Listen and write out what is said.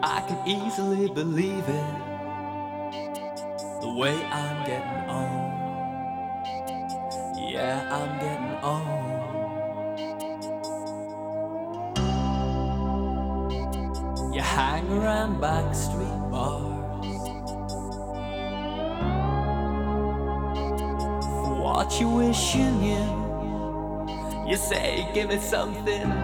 I can easily believe it, the way I'm getting on. Yeah, I'm getting on. You hang around backstreet bars for what you wish you knew. You say, give me something